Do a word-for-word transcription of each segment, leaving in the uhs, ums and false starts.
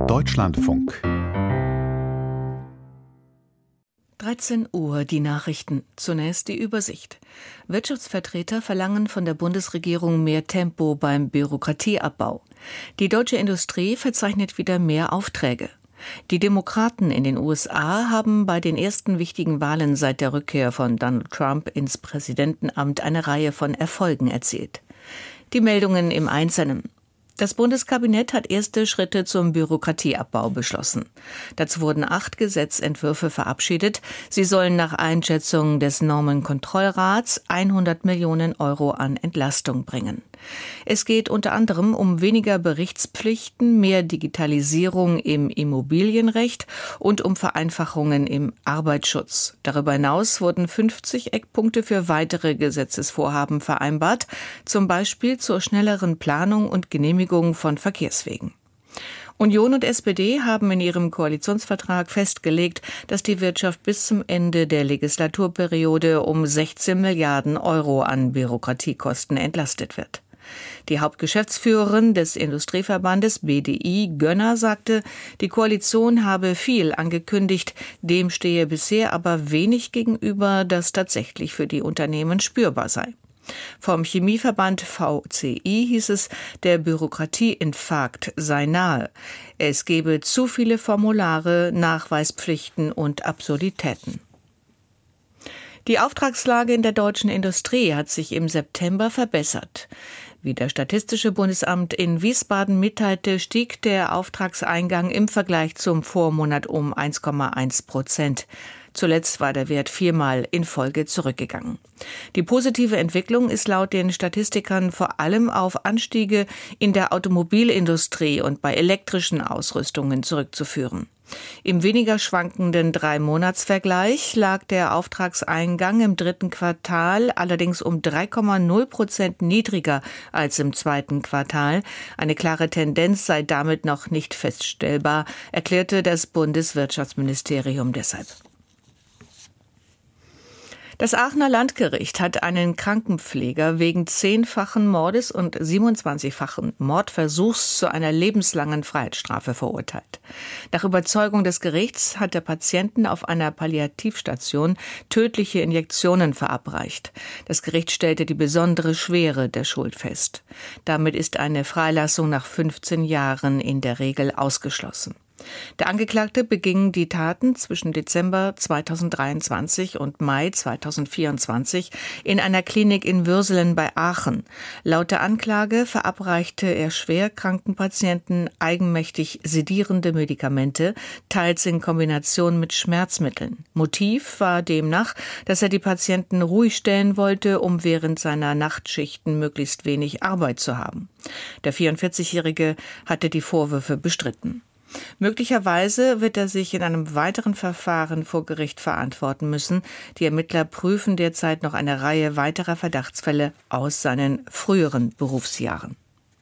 Deutschlandfunk. dreizehn Uhr, die Nachrichten. Zunächst die Übersicht. Wirtschaftsvertreter verlangen von der Bundesregierung mehr Tempo beim Bürokratieabbau. Die deutsche Industrie verzeichnet wieder mehr Aufträge. Die Demokraten in den U S A haben bei den ersten wichtigen Wahlen seit der Rückkehr von Donald Trump ins Präsidentenamt eine Reihe von Erfolgen erzielt. Die Meldungen im Einzelnen. Das Bundeskabinett hat erste Schritte zum Bürokratieabbau beschlossen. Dazu wurden acht Gesetzentwürfe verabschiedet. Sie sollen nach Einschätzung des Normenkontrollrats hundert Millionen Euro an Entlastung bringen. Es geht unter anderem um weniger Berichtspflichten, mehr Digitalisierung im Immobilienrecht und um Vereinfachungen im Arbeitsschutz. Darüber hinaus wurden fünfzig Eckpunkte für weitere Gesetzesvorhaben vereinbart, zum Beispiel zur schnelleren Planung und Genehmigung von Verkehrswegen. Union und S P D haben in ihrem Koalitionsvertrag festgelegt, dass die Wirtschaft bis zum Ende der Legislaturperiode um sechzehn Milliarden Euro an Bürokratiekosten entlastet wird. Die Hauptgeschäftsführerin des Industrieverbandes B D I, Gönner, sagte, die Koalition habe viel angekündigt, dem stehe bisher aber wenig gegenüber, das tatsächlich für die Unternehmen spürbar sei. Vom Chemieverband V C I hieß es, der Bürokratieinfarkt sei nahe. Es gebe zu viele Formulare, Nachweispflichten und Absurditäten. Die Auftragslage in der deutschen Industrie hat sich im September verbessert. Wie das Statistische Bundesamt in Wiesbaden mitteilte, stieg der Auftragseingang im Vergleich zum Vormonat um eins Komma eins Prozent. Zuletzt war der Wert viermal in Folge zurückgegangen. Die positive Entwicklung ist laut den Statistikern vor allem auf Anstiege in der Automobilindustrie und bei elektrischen Ausrüstungen zurückzuführen. Im weniger schwankenden Drei-Monats-Vergleich lag der Auftragseingang im dritten Quartal allerdings um drei Komma null Prozent niedriger als im zweiten Quartal. Eine klare Tendenz sei damit noch nicht feststellbar, erklärte das Bundeswirtschaftsministerium deshalb. Das Aachener Landgericht hat einen Krankenpfleger wegen zehnfachen Mordes und siebenundzwanzigfachen Mordversuchs zu einer lebenslangen Freiheitsstrafe verurteilt. Nach Überzeugung des Gerichts hat der Patienten auf einer Palliativstation tödliche Injektionen verabreicht. Das Gericht stellte die besondere Schwere der Schuld fest. Damit ist eine Freilassung nach fünfzehn Jahren in der Regel ausgeschlossen. Der Angeklagte beging die Taten zwischen Dezember zweitausenddreiundzwanzig und Mai zweitausendvierundzwanzig in einer Klinik in Würselen bei Aachen. Laut der Anklage verabreichte er schwerkranken Patienten eigenmächtig sedierende Medikamente, teils in Kombination mit Schmerzmitteln. Motiv war demnach, dass er die Patienten ruhig stellen wollte, um während seiner Nachtschichten möglichst wenig Arbeit zu haben. Der vierundvierzigjährige hatte die Vorwürfe bestritten. Möglicherweise wird er sich in einem weiteren Verfahren vor Gericht verantworten müssen. Die Ermittler prüfen derzeit noch eine Reihe weiterer Verdachtsfälle aus seinen früheren Berufsjahren.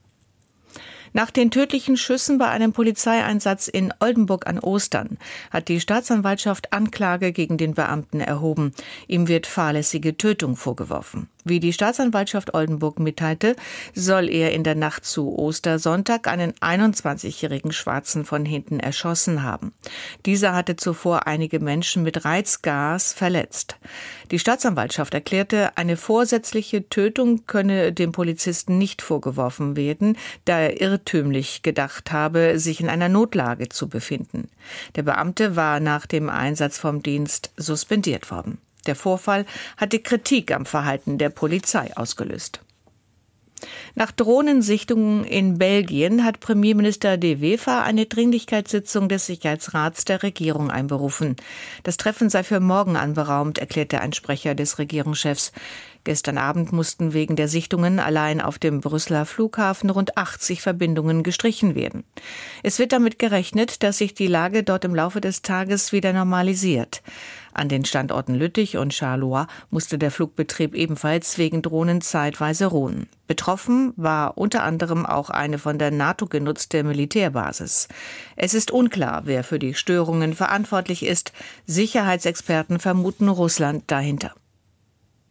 Nach den tödlichen Schüssen bei einem Polizeieinsatz in Oldenburg an Ostern hat die Staatsanwaltschaft Anklage gegen den Beamten erhoben. Ihm wird fahrlässige Tötung vorgeworfen. Wie die Staatsanwaltschaft Oldenburg mitteilte, soll er in der Nacht zu Ostersonntag einen einundzwanzigjährigen Schwarzen von hinten erschossen haben. Dieser hatte zuvor einige Menschen mit Reizgas verletzt. Die Staatsanwaltschaft erklärte, eine vorsätzliche Tötung könne dem Polizisten nicht vorgeworfen werden, da er irrtümlich gedacht habe, sich in einer Notlage zu befinden. Der Beamte war nach dem Einsatz vom Dienst suspendiert worden. Der Vorfall hatte Kritik am Verhalten der Polizei ausgelöst. Nach Drohnensichtungen in Belgien hat Premierminister De Wever eine Dringlichkeitssitzung des Sicherheitsrats der Regierung einberufen. Das Treffen sei für morgen anberaumt, erklärte ein Sprecher des Regierungschefs. Gestern Abend mussten wegen der Sichtungen allein auf dem Brüsseler Flughafen rund achtzig Verbindungen gestrichen werden. Es wird damit gerechnet, dass sich die Lage dort im Laufe des Tages wieder normalisiert. An den Standorten Lüttich und Charleroi musste der Flugbetrieb ebenfalls wegen Drohnen zeitweise ruhen. Betroffen war unter anderem auch eine von der NATO genutzte Militärbasis. Es ist unklar, wer für die Störungen verantwortlich ist. Sicherheitsexperten vermuten Russland dahinter.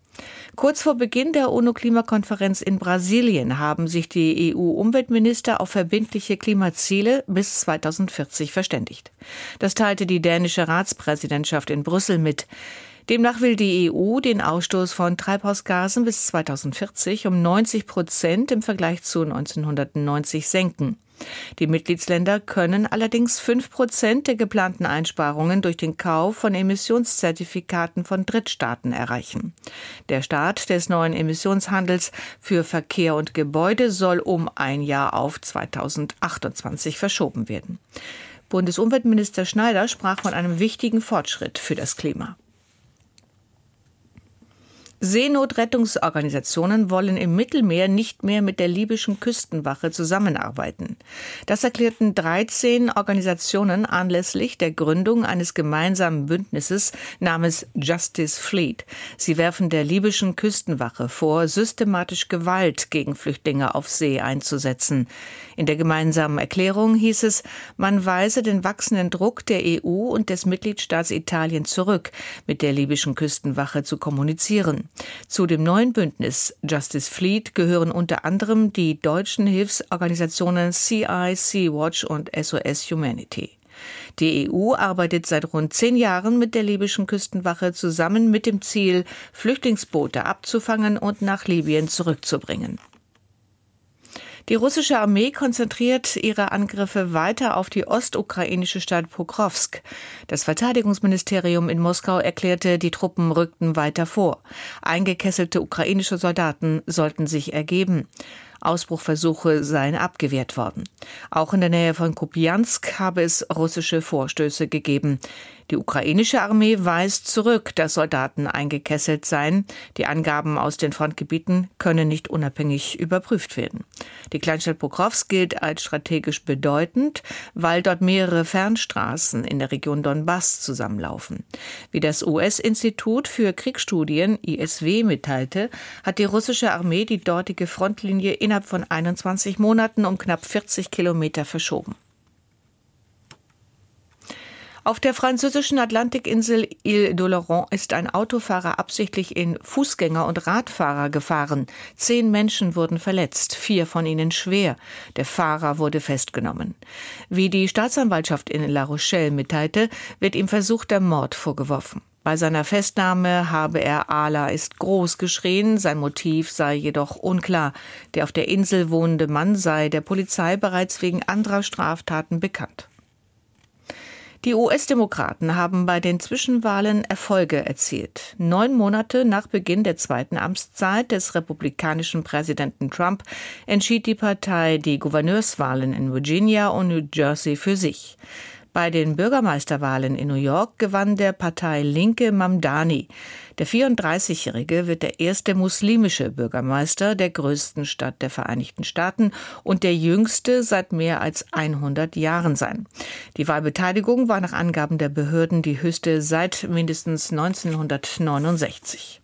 Kurz vor Beginn der UNO-Klimakonferenz in Brasilien haben sich die E U-Umweltminister auf verbindliche Klimaziele bis zweitausendvierzig verständigt. Das teilte die dänische Ratspräsidentschaft in Brüssel mit. Demnach will die E U den Ausstoß von Treibhausgasen bis zweitausendvierzig um neunzig Prozent im Vergleich zu neunzehnhundertneunzig senken. Die Mitgliedsländer können allerdings fünf Prozent der geplanten Einsparungen durch den Kauf von Emissionszertifikaten von Drittstaaten erreichen. Der Start des neuen Emissionshandels für Verkehr und Gebäude soll um ein Jahr auf zweitausendachtundzwanzig verschoben werden. Bundesumweltminister Schneider sprach von einem wichtigen Fortschritt für das Klima. Seenotrettungsorganisationen wollen im Mittelmeer nicht mehr mit der libyschen Küstenwache zusammenarbeiten. Das erklärten dreizehn Organisationen anlässlich der Gründung eines gemeinsamen Bündnisses namens Justice Fleet. Sie werfen der libyschen Küstenwache vor, systematisch Gewalt gegen Flüchtlinge auf See einzusetzen. In der gemeinsamen Erklärung hieß es, man weise den wachsenden Druck der E U und des Mitgliedstaats Italien zurück, mit der libyschen Küstenwache zu kommunizieren. Zu dem neuen Bündnis Justice Fleet gehören unter anderem die deutschen Hilfsorganisationen C I, Sea-Watch und S O S Humanity. Die E U arbeitet seit rund zehn Jahren mit der libyschen Küstenwache zusammen mit dem Ziel, Flüchtlingsboote abzufangen und nach Libyen zurückzubringen. Die russische Armee konzentriert ihre Angriffe weiter auf die ostukrainische Stadt Pokrovsk. Das Verteidigungsministerium in Moskau erklärte, die Truppen rückten weiter vor. Eingekesselte ukrainische Soldaten sollten sich ergeben. Ausbruchversuche seien abgewehrt worden. Auch in der Nähe von Kupiansk habe es russische Vorstöße gegeben. Die ukrainische Armee weist zurück, dass Soldaten eingekesselt seien. Die Angaben aus den Frontgebieten können nicht unabhängig überprüft werden. Die Kleinstadt Pokrovsk gilt als strategisch bedeutend, weil dort mehrere Fernstraßen in der Region Donbass zusammenlaufen. Wie das U S-Institut für Kriegsstudien I S W mitteilte, hat die russische Armee die dortige Frontlinie innerhalb von einundzwanzig Monaten um knapp vierzig Kilometer verschoben. Auf der französischen Atlantikinsel Île d'Oléron ist ein Autofahrer absichtlich in Fußgänger und Radfahrer gefahren. Zehn Menschen wurden verletzt, vier von ihnen schwer. Der Fahrer wurde festgenommen. Wie die Staatsanwaltschaft in La Rochelle mitteilte, wird ihm versuchter Mord vorgeworfen. Bei seiner Festnahme habe er „Allah ist groß" geschrien, sein Motiv sei jedoch unklar. Der auf der Insel wohnende Mann sei der Polizei bereits wegen anderer Straftaten bekannt. Die U S-Demokraten haben bei den Zwischenwahlen Erfolge erzielt. Neun Monate nach Beginn der zweiten Amtszeit des republikanischen Präsidenten Trump entschied die Partei die Gouverneurswahlen in Virginia und New Jersey für sich. Bei den Bürgermeisterwahlen in New York gewann der Partei Linke Mamdani. Der vierunddreißigjährige wird der erste muslimische Bürgermeister der größten Stadt der Vereinigten Staaten und der jüngste seit mehr als hundert Jahren sein. Die Wahlbeteiligung war nach Angaben der Behörden die höchste seit mindestens neunzehnhundertneunundsechzig.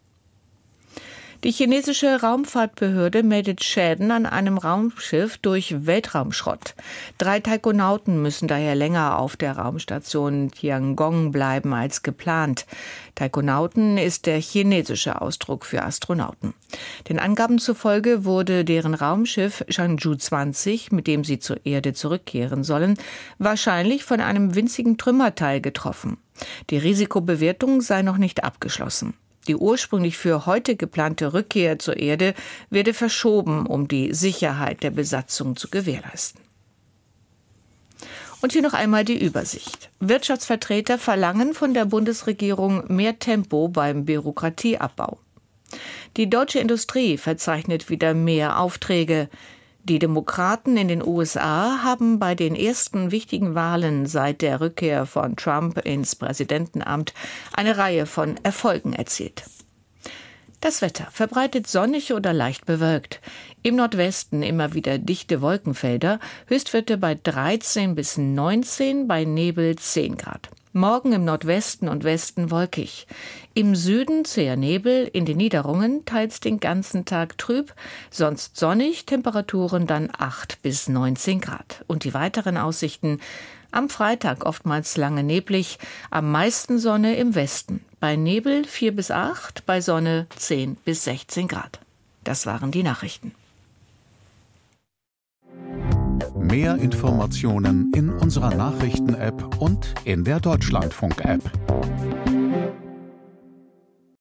Die chinesische Raumfahrtbehörde meldet Schäden an einem Raumschiff durch Weltraumschrott. Drei Taikonauten müssen daher länger auf der Raumstation Tiangong bleiben als geplant. Taikonauten ist der chinesische Ausdruck für Astronauten. Den Angaben zufolge wurde deren Raumschiff Chang'e zwanzig, mit dem sie zur Erde zurückkehren sollen, wahrscheinlich von einem winzigen Trümmerteil getroffen. Die Risikobewertung sei noch nicht abgeschlossen. Die ursprünglich für heute geplante Rückkehr zur Erde werde verschoben, um die Sicherheit der Besatzung zu gewährleisten. Und hier noch einmal die Übersicht. Wirtschaftsvertreter verlangen von der Bundesregierung mehr Tempo beim Bürokratieabbau. Die deutsche Industrie verzeichnet wieder mehr Aufträge. Die Demokraten in den U S A haben bei den ersten wichtigen Wahlen seit der Rückkehr von Trump ins Präsidentenamt eine Reihe von Erfolgen erzielt. Das Wetter verbreitet sonnig oder leicht bewölkt. Im Nordwesten immer wieder dichte Wolkenfelder, Höchstwerte bei dreizehn bis neunzehn, bei Nebel zehn Grad. Morgen im Nordwesten und Westen wolkig. Im Süden zäher Nebel, in den Niederungen teils den ganzen Tag trüb, sonst sonnig, Temperaturen dann acht bis neunzehn Grad. Und die weiteren Aussichten: am Freitag oftmals lange neblig, am meisten Sonne im Westen. Bei Nebel vier bis acht, bei Sonne zehn bis sechzehn Grad. Das waren die Nachrichten. Mehr Informationen in unserer Nachrichten-App und in der Deutschlandfunk-App.